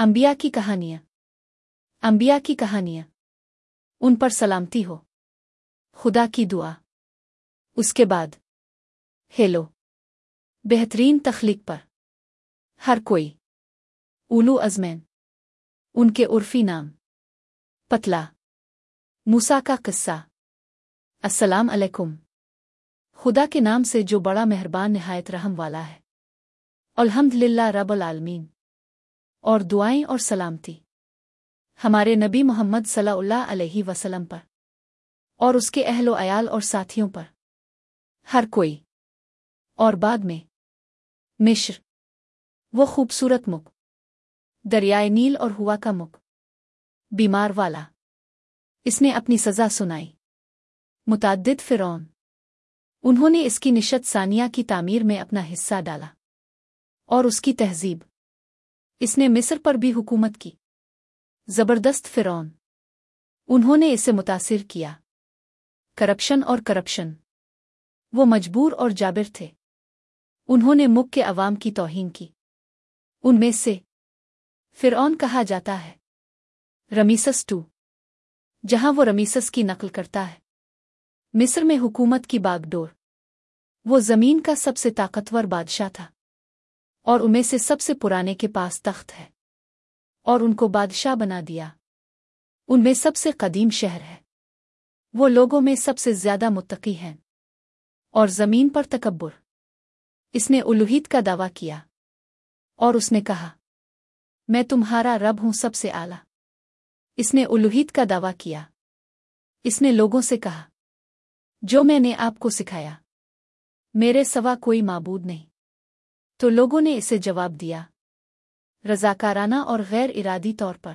अंबिया की कहानियाँ। अंबिया की कहानियाँ। उन पर सलामती हो। खुदा की दुआ। उसके बाद हेलो। बेहतरीन तख्लीक पर हर कोई। उलू अज़मैन। उनके उर्फी नाम। पतला। मूसा का किस्सा। अस्सलाम अलैकुम। खुदा के नाम से जो बड़ा मेहरबान निहायत रहम वाला है। अल्हम्दुलिल्लाह रब्बिल आलमीन। और दुआएं और सलामती हमारे नबी मोहम्मद सल्लल्लाहु अलैहि वसल्लम पर और उसके अहलो अयाल और साथियों पर। हर कोई। और बाद में मिस्र, वो खूबसूरत मुख, दरियाए नील और हुआ का मुख, बीमार वाला। इसने अपनी सज़ा सुनाई। मुताद्दिद फ़िरौन। उन्होंने इसकी निशत सानिया की तामीर में अपना हिस्सा डाला और उसकी तहज़ीब। इसने मिस्र पर भी हुकूमत की। ज़बरदस्त फ़िरौन। उन्होंने इसे मुतासिर किया। करप्शन और करप्शन। वो मजबूर और जाबिर थे। उन्होंने मुख के अवाम की तौहीन की। उनमें से फ़िरौन कहा जाता है रमीसस II, जहां वो रमीसस की नकल करता है। मिस्र में हुकूमत की बागडोर। वो ज़मीन का सबसे ताकतवर बादशाह था और उनमें से सबसे पुराने के पास तख्त है और उनको बादशाह बना दिया। उनमें सबसे कदीम शहर है। वो लोगों में सबसे ज्यादा मुत्तकी हैं और ज़मीन पर तकब्बुर। इसने उलूहीत का दावा किया और उसने कहा मैं तुम्हारा रब हूं सबसे आला। इसने उलूहीत का दावा किया। इसने लोगों से कहा जो मैंने आपको सिखाया, मेरे सवा कोई माबूद नहीं। तो लोगों ने इसे जवाब दिया रज़ाकाराना और गैर इरादी तौर पर।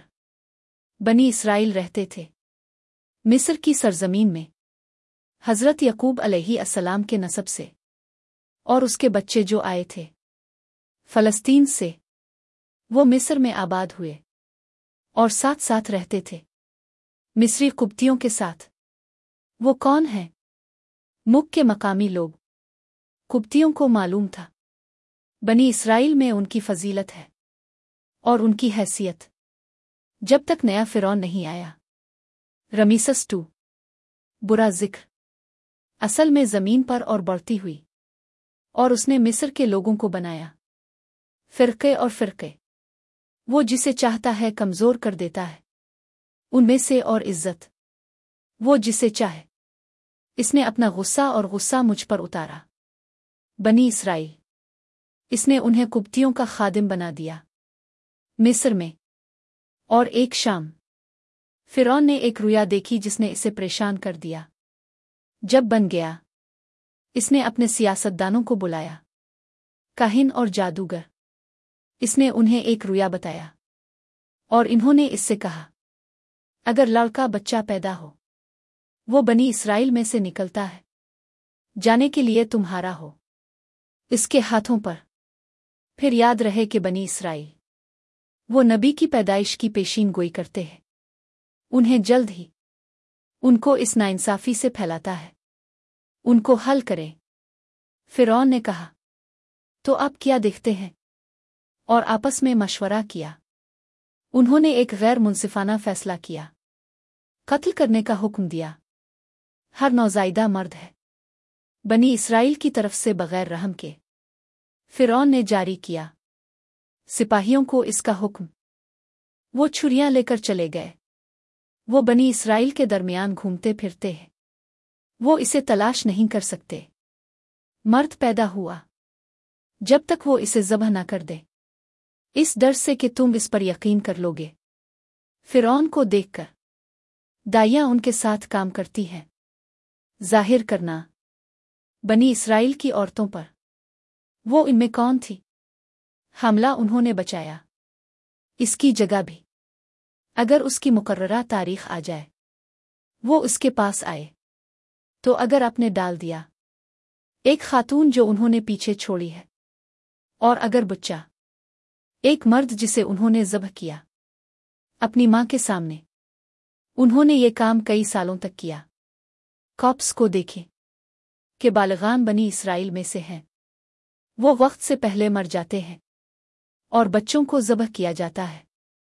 बनी इसराइल रहते थे मिस्र की सरजमीन में, हज़रत यकूब अलैहिस्सलाम के नसब से, और उसके बच्चे जो आए थे फ़लस्तीन से, वो मिस्र में आबाद हुए और साथ साथ रहते थे मिस्री कुब्तियों के साथ। वो कौन हैं? मुख के मकामी लोग। कुब्तियों को मालूम था बनी इसराइल में उनकी फजीलत है और उनकी हैसियत, जब तक नया फ़िरौन नहीं आया। रमीसस II। बुरा जिक्र। असल में ज़मीन पर और बढ़ती हुई, और उसने मिस्र के लोगों को बनाया फ़िरक़े और फ़िरक़े। वो जिसे चाहता है कमज़ोर कर देता है उनमें से, और इज़्ज़त वो जिसे चाहे। इसने अपना गुस्सा और गुस्सा मुझ पर उतारा। बनी इसराइल। इसने उन्हें कुब्तियों का खादिम बना दिया मिस्र में। और एक शाम फ़िरौन ने एक रुया देखी जिसने इसे परेशान कर दिया। जब बन गया, इसने अपने सियासतदानों को बुलाया, काहिन और जादूगर। इसने उन्हें एक रुया बताया और इन्होंने इससे कहा अगर लड़का बच्चा पैदा हो, वो बनी इसराइल में से निकलता है जाने के लिए तुम्हारा हो इसके हाथों पर। फिर याद रहे कि बनी इसराइल वो नबी की पैदाइश की पेशीन गोई करते हैं। उन्हें जल्द ही उनको इस नाइंसाफ़ी से फैलाता है। उनको हल करे। फ़िरौन ने कहा तो अब क्या देखते हैं? और आपस में मशवरा किया। उन्होंने एक गैर मुंसिफाना फैसला किया। कत्ल करने का हुक्म दिया। हर नौज़ायदा मर्द है बनी इसराइल की तरफ से बगैर रहम के। फ़िरौन ने जारी किया सिपाहियों को इसका हुक्म। वो छुरियां लेकर चले गए। वो बनी इसराइल के दरमियान घूमते फिरते हैं। वो इसे तलाश नहीं कर सकते। मर्द पैदा हुआ जब तक वो इसे ज़बह न कर दे, इस डर से कि तुम इस पर यकीन कर लोगे। फ़िरौन को देखकर दाइयाँ उनके साथ काम करती हैं। जाहिर करना बनी इसराइल की औरतों पर। वो इनमें कौन थी? हमला उन्होंने बचाया। इसकी जगह भी अगर उसकी मुकर्ररा तारीख आ जाए, वो उसके पास आए तो अगर आपने डाल दिया एक खातून जो उन्होंने पीछे छोड़ी है, और अगर बच्चा एक मर्द जिसे उन्होंने ज़ब्ह किया अपनी माँ के सामने। उन्होंने ये काम कई सालों तक किया। कॉप्स को देखें कि बालिगान बनी इसराइल में से हैं। वो वक्त से पहले मर जाते हैं और बच्चों को ज़ब्ह किया जाता है।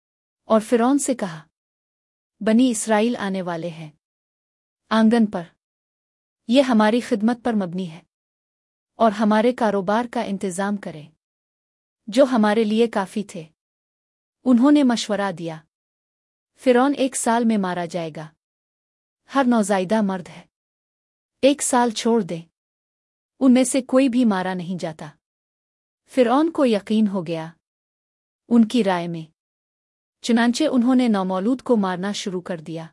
और फ़िरौन से कहा, बनी इसराइल आने वाले हैं आंगन पर। ये हमारी खिदमत पर मबनी है और हमारे कारोबार का इंतज़ाम करें, जो हमारे लिए काफ़ी थे। उन्होंने मशवरा दिया, फ़िरौन 1 साल में मारा जाएगा। हर नौज़ायदा मर्द है, 1 साल छोड़ दे, उनमें से कोई भी मारा नहीं जाता। फ़िरौन को यकीन हो गया उनकी राय में, चुनांचे उन्होंने नौमौलूद को मारना शुरू कर दिया।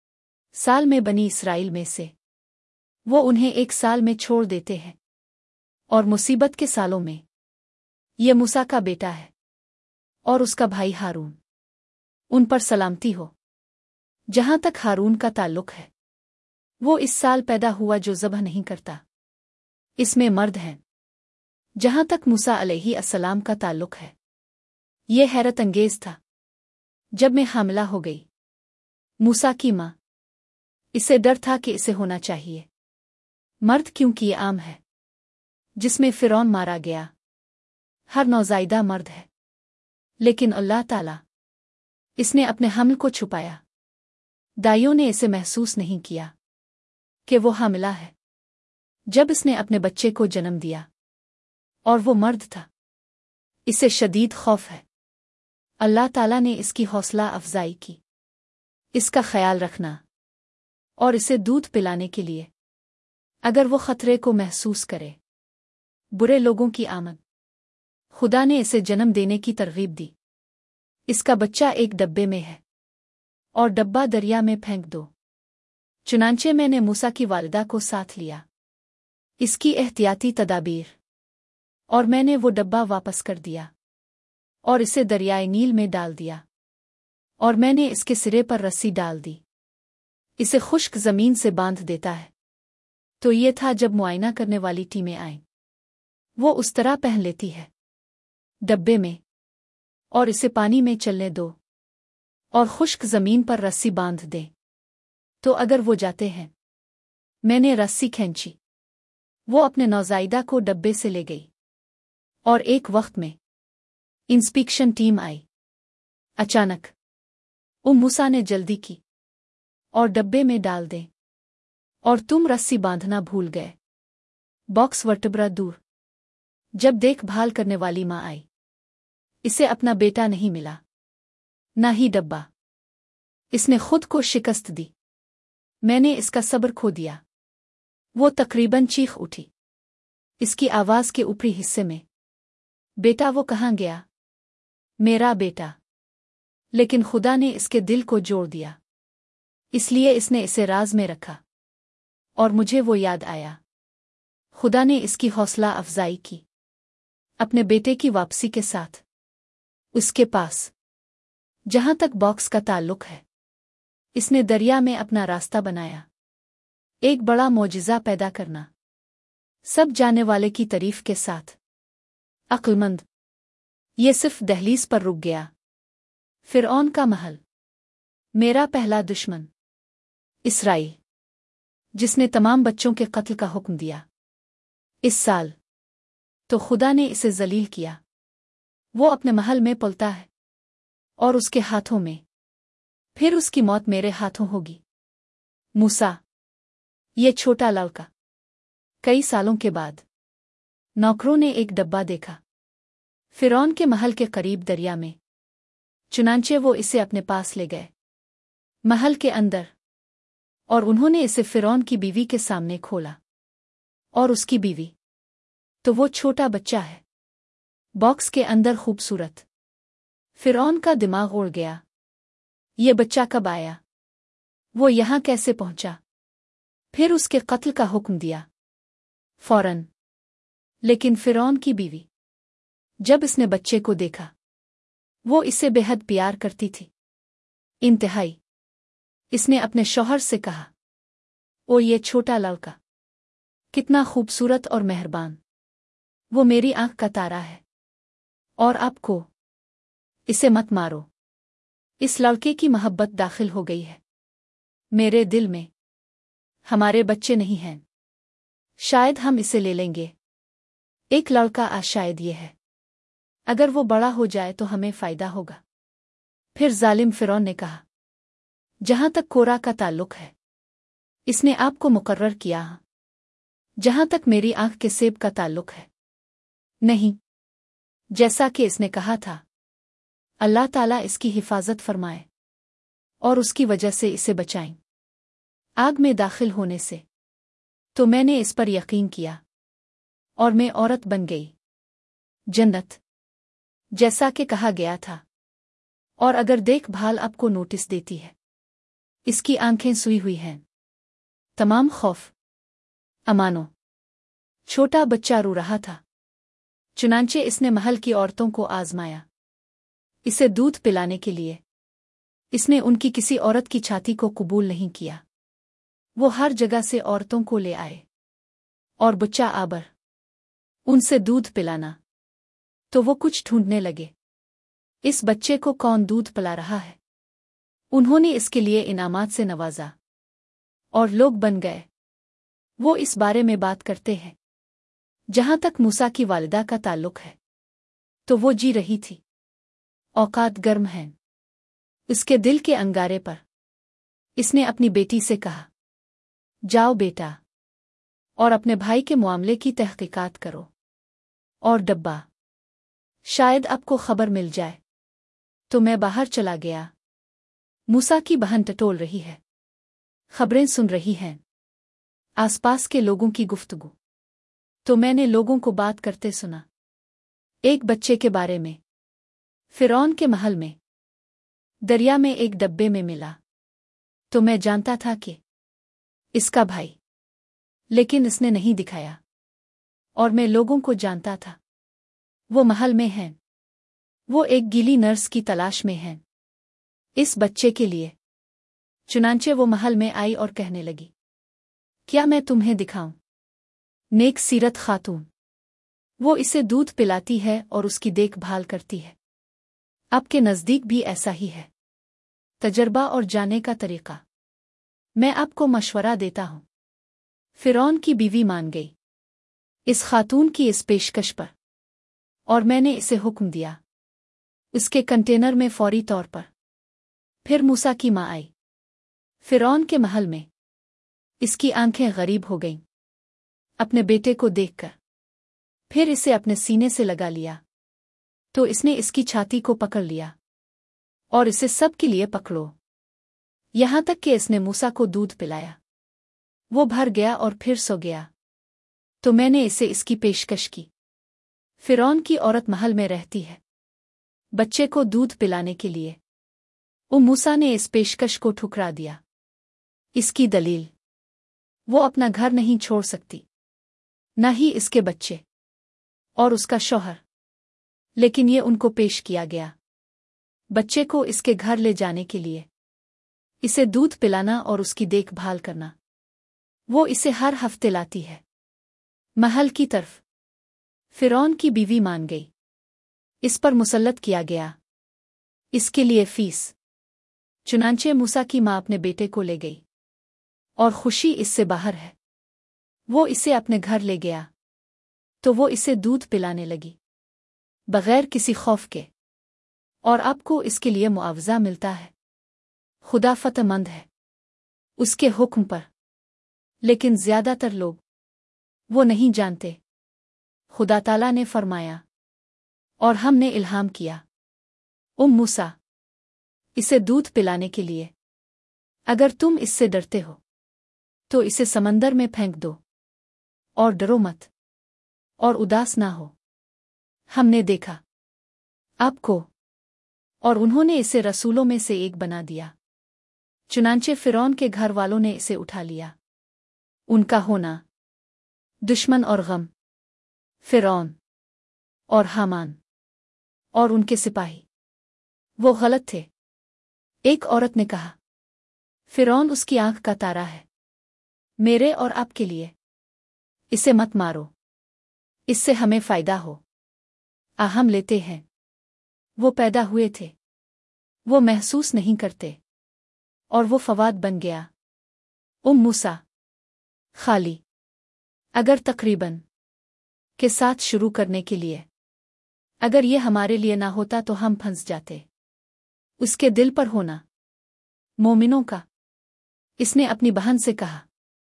साल में बनी इसराइल में से वो उन्हें 1 साल में छोड़ देते हैं, और मुसीबत के सालों में ये मूसा का बेटा है और उसका भाई हारून, उन पर सलामती हो। जहां तक हारून का ताल्लुक है, वो इस साल पैदा हुआ जो ज़बह नहीं करता, इसमें मर्द हैं। जहां तक मूसा अलैहि अस्सलाम का ताल्लुक है, ये हैरत अंगेज था जब मैं हामिला हो गई। मूसा की मां, इसे डर था कि इसे होना चाहिए मर्द, क्योंकि ये आम है जिसमें फ़िरौन मारा गया। हर नौज़ायदा मर्द है, लेकिन अल्लाह ताला, इसने अपने हमल को छुपाया। दाइयों ने इसे महसूस नहीं किया कि वो हामिला है जब इसने अपने बच्चे को जन्म दिया, और वो मर्द था। इसे शदीद खौफ है। अल्लाह ताला ने इसकी हौसला अफजाई की, इसका ख्याल रखना और इसे दूध पिलाने के लिए, अगर वो खतरे को महसूस करे। बुरे लोगों की आमद, खुदा ने इसे जन्म देने की तरगीब दी। इसका बच्चा एक डब्बे में है और डब्बा दरिया में फेंक दो। चुनांचे मैंने मूसा की वालिदा को साथ लिया, इसकी एहतियाती तदाबीर, और मैंने वो डब्बा वापस कर दिया और इसे दरियाए नील में डाल दिया, और मैंने इसके सिरे पर रस्सी डाल दी, इसे खुश्क ज़मीन से बांध देता है। तो ये था जब मुआयना करने वाली टीमें आईं, वो उस तरह पहन लेती है डब्बे में, और इसे पानी में चलने दो और खुश्क ज़मीन पर रस्सी बांध दे। तो अगर वो जाते हैं, मैंने रस्सी खींची, वो अपने नौज़ायदा को डब्बे से ले गई, और एक वक्त में इंस्पेक्शन टीम आई। अचानक मूसा ने जल्दी की और डब्बे में डाल दें, और तुम रस्सी बांधना भूल गए। बॉक्स वर्टेब्रा दूर। जब देखभाल करने वाली माँ आई, इसे अपना बेटा नहीं मिला, ना ही डब्बा। इसने खुद को शिकस्त दी। मैंने इसका सब्र खो दिया। वो तकरीबन चीख उठी, इसकी आवाज़ के ऊपरी हिस्से में, बेटा वो कहाँ गया, मेरा बेटा। लेकिन खुदा ने इसके दिल को जोड़ दिया, इसलिए इसने इसे राज में रखा, और मुझे वो याद आया। खुदा ने इसकी हौसला अफजाई की अपने बेटे की वापसी के साथ उसके पास। जहां तक बॉक्स का ताल्लुक है, इसने दरिया में अपना रास्ता बनाया। एक बड़ा मौजिज़ा पैदा करना, सब जाने वाले की तारीफ के साथ। अक्लमंद। ये सिर्फ दहलीज पर रुक गया। फ़िरऔन का महल, मेरा पहला दुश्मन इसराइल, जिसने तमाम बच्चों के कत्ल का हुक्म दिया इस साल, तो खुदा ने इसे जलील किया। वो अपने महल में पलता है और उसके हाथों में, फिर उसकी मौत मेरे हाथों होगी। मूसा, ये छोटा लड़का। कई सालों के बाद नौकरों ने एक डब्बा देखा फ़िरौन के महल के करीब दरिया में। चुनांचे वो इसे अपने पास ले गए महल के अंदर, और उन्होंने इसे फ़िरौन की बीवी के सामने खोला। और उसकी बीवी, तो वो छोटा बच्चा है बॉक्स के अंदर, खूबसूरत। फ़िरौन का दिमाग उड़ गया, ये बच्चा कब आया, वो यहाँ कैसे पहुंचा। फिर उसके कत्ल का हुक्म दिया फौरन। लेकिन फ़िरौन की बीवी, जब इसने बच्चे को देखा, वो इसे बेहद प्यार करती थी, इंतहाई। इसने अपने शौहर से कहा, ओ ये छोटा लड़का कितना खूबसूरत और मेहरबान, वो मेरी आंख का तारा है, और आपको इसे मत मारो। इस लड़के की मोहब्बत दाखिल हो गई है मेरे दिल में। हमारे बच्चे नहीं हैं, शायद हम इसे ले लेंगे। एक लड़का आज शायद ये है, अगर वो बड़ा हो जाए तो हमें फ़ायदा होगा। फिर जालिम फिरौन ने कहा, जहां तक कोरा का ताल्लुक है, इसने आपको मुकर्रर किया है। जहां तक मेरी आंख के सेब का ताल्लुक है, नहीं। जैसा कि इसने कहा था, अल्लाह ताला इसकी हिफाजत फरमाए और उसकी वजह से इसे बचाएं आग में दाखिल होने से। तो मैंने इस पर यकीन किया और मैं औरत बन गई जन्नत, जैसा कि कहा गया था। और अगर देखभाल आपको नोटिस देती है, इसकी आंखें सुई हुई हैं, तमाम खौफ अमानो। छोटा बच्चा रो रहा था, चुनांचे इसने महल की औरतों को आजमाया इसे दूध पिलाने के लिए। इसने उनकी किसी औरत की छाती को कबूल नहीं किया। वो हर जगह से औरतों को ले आए और बच्चा आबर उनसे दूध पिलाना। तो वो कुछ ढूंढने लगे, इस बच्चे को कौन दूध पिला रहा है। उन्होंने इसके लिए इनामात से नवाजा और लोग बन गए। वो इस बारे में बात करते हैं। जहां तक मूसा की वालिदा का ताल्लुक है, तो वो जी रही थी। औकात गर्म हैं उसके दिल के अंगारे पर। इसने अपनी बेटी से कहा, जाओ बेटा और अपने भाई के मामले की तहकीकात करो और डब्बा, शायद आपको खबर मिल जाए। तो मैं बाहर चला गया। मूसा की बहन टटोल रही है, खबरें सुन रही हैं, आसपास के लोगों की गुफ्तगू। तो मैंने लोगों को बात करते सुना एक बच्चे के बारे में, फिरौन के महल में, दरिया में एक डब्बे में मिला। तो मैं जानता था कि इसका भाई, लेकिन इसने नहीं दिखाया। और मैं लोगों को जानता था, वो महल में हैं। वो एक गीली नर्स की तलाश में हैं इस बच्चे के लिए। चुनांचे वो महल में आई और कहने लगी, क्या मैं तुम्हें दिखाऊं नेक सीरत खातून। वो इसे दूध पिलाती है और उसकी देखभाल करती है। आपके नज़दीक भी ऐसा ही है तजर्बा और जाने का तरीका। मैं आपको मशवरा देता हूं। फिरौन की बीवी मान गई इस खातून की इस पेशकश पर, और मैंने इसे हुक्म दिया उसके कंटेनर में फौरी तौर पर। फिर मूसा की माँ आई फिरौन के महल में। इसकी आंखें गरीब हो गईं अपने बेटे को देखकर। फिर इसे अपने सीने से लगा लिया। तो इसने इसकी छाती को पकड़ लिया और इसे सब के लिए पकड़ो, यहां तक कि इसने मूसा को दूध पिलाया। वो भर गया और फिर सो गया। तो मैंने इसे इसकी पेशकश की। फिरौन की औरत महल में रहती है बच्चे को दूध पिलाने के लिए। मूसा ने इस पेशकश को ठुकरा दिया। इसकी दलील, वो अपना घर नहीं छोड़ सकती, न ही इसके बच्चे और उसका शौहर। लेकिन ये उनको पेश किया गया बच्चे को इसके घर ले जाने के लिए, इसे दूध पिलाना और उसकी देखभाल करना। वो इसे हर हफ्ते लाती है महल की तरफ। फिरौन की बीवी मान गई। इस पर मुसल्लत किया गया इसके लिए फीस। चुनांचे मूसा की माँ अपने बेटे को ले गई और खुशी इससे बाहर है। वो इसे अपने घर ले गया। तो वो इसे दूध पिलाने लगी बगैर किसी खौफ के, और आपको इसके लिए मुआवजा मिलता है। खुदा फतमंद है उसके हुक्म पर, लेकिन ज्यादातर लोग वो नहीं जानते। खुदा ताला ने फरमाया, और हमने इल्हाम किया मूसा इसे दूध पिलाने के लिए। अगर तुम इससे डरते हो तो इसे समंदर में फेंक दो, और डरो मत और उदास ना हो। हमने देखा आपको, और उन्होंने इसे रसूलों में से एक बना दिया। चुनांचे फिरौन के घर वालों ने इसे उठा लिया। उनका होना दुश्मन और गम, फिरौन और हामान और उनके सिपाही, वो गलत थे। एक औरत ने कहा, फिरौन उसकी आंख का तारा है मेरे और आपके लिए। इसे मत मारो, इससे हमें फायदा हो। हम लेते हैं। वो पैदा हुए थे, वो महसूस नहीं करते, और वो फवाद बन गया। मूसा खाली अगर तकरीबन के साथ शुरू करने के लिए, अगर ये हमारे लिए ना होता तो हम फंस जाते। उसके दिल पर होना मोमिनों का। इसने अपनी बहन से कहा,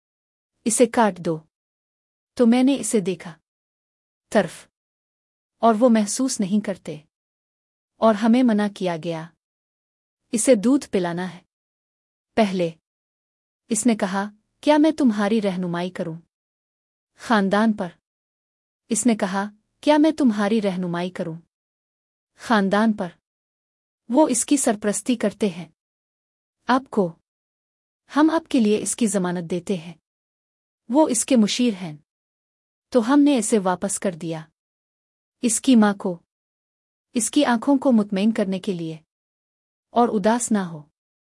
इसे काट दो। तो मैंने इसे देखा तरफ, और वो महसूस नहीं करते, और हमें मना किया गया इसे दूध पिलाना है। पहले इसने कहा, क्या मैं तुम्हारी रहनुमाई करूं खानदान पर? इसने कहा, क्या मैं तुम्हारी रहनुमाई करूं खानदान पर? वो इसकी सरपरस्ती करते हैं। आपको हम आपके लिए इसकी जमानत देते हैं। वो इसके मुशीर हैं। तो हमने इसे वापस कर दिया इसकी माँ को, इसकी आंखों को मुतमईन करने के लिए, और उदास ना हो,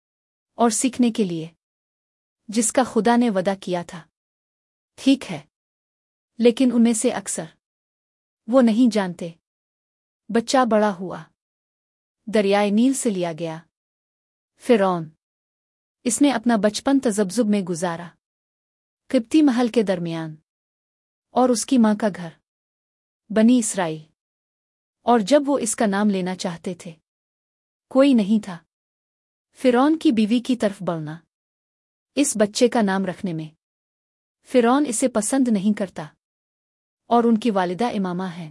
और सीखने के लिए जिसका खुदा ने वदा किया था। ठीक है, लेकिन उनमें से अक्सर वो नहीं जानते। बच्चा बड़ा हुआ, दरियाए नील से लिया गया। फिरौन, इसने अपना बचपन तजब्जुब में गुजारा, किब्ती महल के दरमियान, और उसकी माँ का घर बनी इसराइल। और जब वो इसका नाम लेना चाहते थे, कोई नहीं था। फिरौन की बीवी की तरफ बढ़ना इस बच्चे का नाम रखने में। फिरौन इसे पसंद नहीं करता, और उनकी वालिदा इमामा हैं।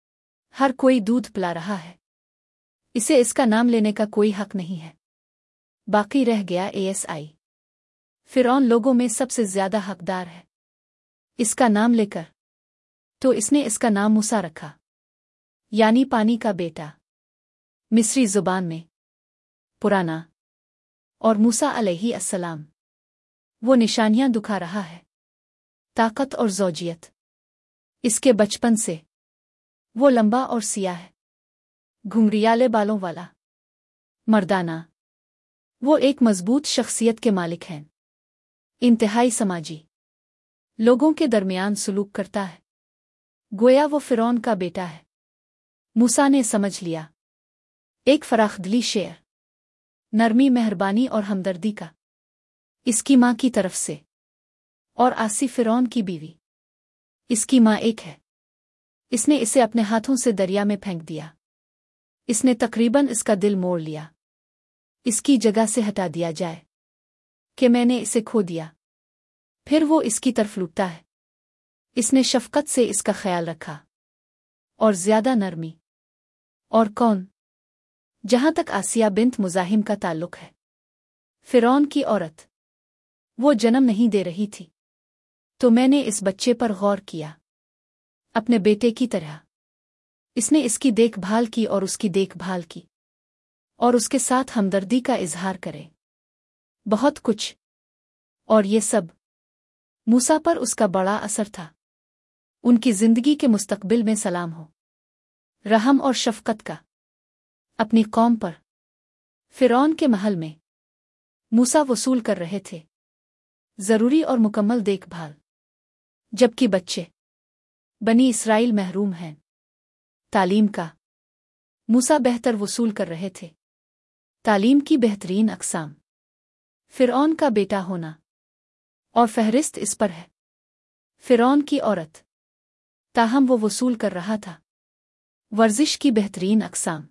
हर कोई दूध पिला रहा है, इसे इसका नाम लेने का कोई हक नहीं है। बाकी रह गया एएसआई। फिरौन लोगों में सबसे ज्यादा हकदार है इसका नाम लेकर, तो इसने इसका नाम मूसा रखा, यानी पानी का बेटा। मिस्री जुबान में पुराना। और मूसा अलैहि अस्सलाम वो निशानियां दिखा रहा है, ताकत और ज़ौजियत। इसके बचपन से वो लंबा और सियाह है, घुंघरियाले बालों वाला, मर्दाना। वो एक मजबूत शख्सियत के मालिक हैं, इंतहाई समाजी, लोगों के दरमियान सुलूक करता है, गोया वो फिरौन का बेटा है। मूसा ने समझ लिया, एक फराखदिली शेर, नरमी, मेहरबानी और हमदर्दी का, इसकी माँ की तरफ से। और आसी फिरौन की बीवी, इसकी माँ एक है। इसने इसे अपने हाथों से दरिया में फेंक दिया। इसने तकरीबन इसका दिल मोड़ लिया, इसकी जगह से हटा दिया जाए कि मैंने इसे खो दिया। फिर वो इसकी तरफ लुटता है। इसने शफकत से इसका ख्याल रखा, और ज्यादा नरमी। और कौन? जहां तक आसिया बिन्त मुजाहिम का ताल्लुक है, फिरौन की औरत, वो जन्म नहीं दे रही थी, तो मैंने इस बच्चे पर गौर किया, अपने बेटे की तरह। इसने इसकी देखभाल की और उसकी देखभाल की, और उसके साथ हमदर्दी का इजहार करे, बहुत कुछ। और ये सब मूसा पर उसका बड़ा असर था। उनकी जिंदगी के मुस्तकबिल में सलाम हो, रहम और शफकत का। अपनी कौम पर फिरौन के महल में मूसा वसूल कर रहे थे जरूरी और मुकम्मल देखभाल, जबकि बच्चे बनी इसराइल महरूम हैं तालीम का। मूसा बेहतर वसूल कर रहे थे तालीम की बेहतरीन अक़साम। फिरौन का बेटा होना, और फहरिस्त इस पर है फिरौन की औरत, ताहम वो वसूल कर रहा था वर्जिश की बेहतरीन अक़साम,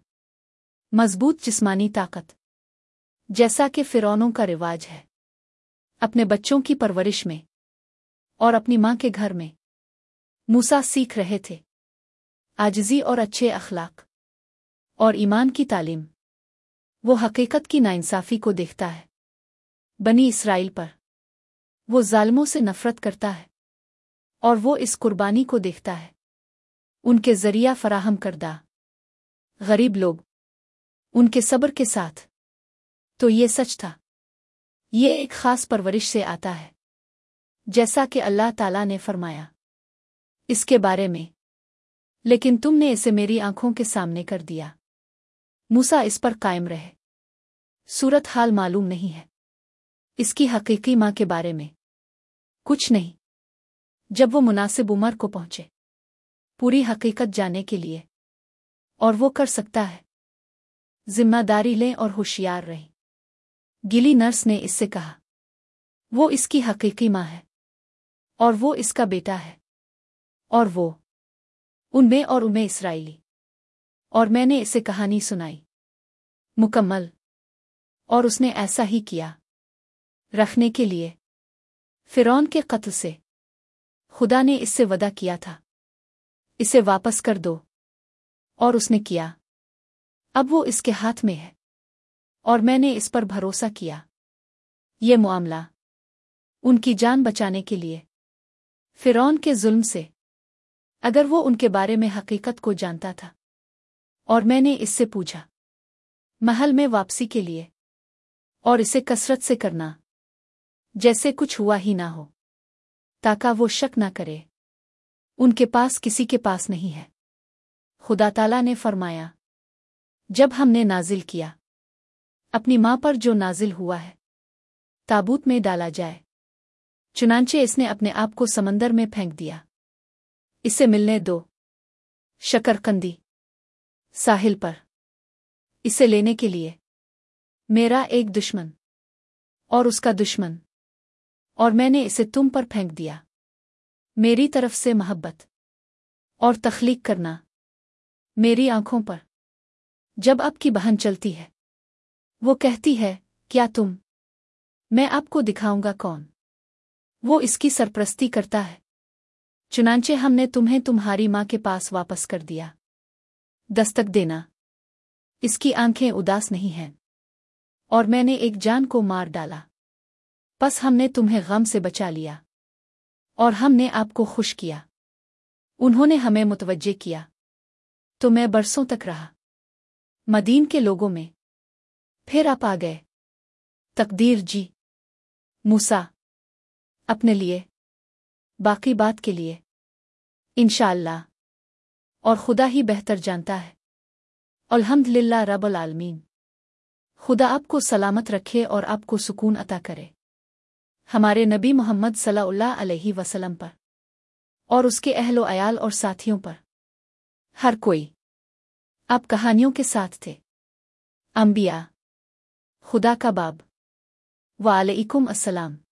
मजबूत जिस्मानी ताकत, जैसा कि फिरौनों का रिवाज है अपने बच्चों की परवरिश में और अपनी माँ के घर में। मूसा सीख रहे थे आजिज़ी और अच्छे अखलाक और ईमान की तालीम। वो हकीकत की नाइंसाफ़ी को देखता है बनी इसराइल पर, वो जालिमों से नफरत करता है, और वो इस कुर्बानी को देखता है उनके ज़रिया फराहम करदा गरीब लोग, उनके सब्र के साथ। तो ये सच था, ये एक ख़ास परवरिश से आता है, जैसा कि अल्लाह ताला ने फरमाया इसके बारे में, लेकिन तुमने इसे मेरी आंखों के सामने कर दिया। मूसा इस पर कायम रहे। सूरत हाल मालूम नहीं है इसकी हकीकी माँ के बारे में, कुछ नहीं। जब वो मुनासिब उम्र को पहुंचे पूरी हकीकत जानने के लिए, और वो कर सकता है, जिम्मेदारी लें और होशियार रहें। गिली नर्स ने इससे कहा, वो इसकी हकीकी माँ है, और वो इसका बेटा है, और वो उनमें और उनमें इसराइली। और मैंने इसे कहानी सुनाई मुकम्मल। और उसने ऐसा ही किया। रखने के लिए फ़िरौन के कत्ल से खुदा ने इससे वदा किया था, इसे वापस कर दो, और उसने किया। अब वो इसके हाथ में है और मैंने इस पर भरोसा किया। ये मामला उनकी जान बचाने के लिए फ़िरौन के जुल्म से, अगर वो उनके बारे में हकीकत को जानता था, और मैंने इससे पूछा महल में वापसी के लिए, और इसे कसरत से करना जैसे कुछ हुआ ही ना हो, ताकि वो शक ना करे उनके पास किसी के पास नहीं है। खुदा ताला ने फरमाया, जब हमने नाजिल किया अपनी माँ पर जो नाजिल हुआ है, ताबूत में डाला जाए, चुनांचे इसने अपने आप को समंदर में फेंक दिया। इसे मिलने दो शकरकंदी साहिल पर, इसे लेने के लिए मेरा एक दुश्मन और उसका दुश्मन, और मैंने इसे तुम पर फेंक दिया। मेरी तरफ से मोहब्बत और तख्लीक करना मेरी आंखों पर। जब आपकी बहन चलती है, वो कहती है, क्या तुम? मैं आपको दिखाऊंगा कौन। वो इसकी सरपरस्ती करता है। चुनांचे हमने तुम्हें तुम्हारी माँ के पास वापस कर दिया। दस्तक देना, इसकी आंखें उदास नहीं हैं, और मैंने एक जान को मार डाला, बस हमने तुम्हें गम से बचा लिया, और हमने आपको खुश किया। उन्होंने हमें मुतवज्जे किया, तो मैं बरसों तक रहा मदीन के लोगों में, फिर आप आ गए। तकदीर जी मूसा अपने लिए, बाकी बात के लिए इंशाअल्लाह, और खुदा ही बेहतर जानता है। अल्हम्दुलिल्लाह रब्बुल आलमीन। खुदा आपको सलामत रखे और आपको सुकून अता करे। हमारे नबी मोहम्मद सल्लल्लाहु अलैहि वसल्लम पर और उसके अहलो अयाल और साथियों पर, हर कोई। आप कहानियों के साथ थे। अंबिया, खुदा का बाब। वालेकुम अस्सलाम।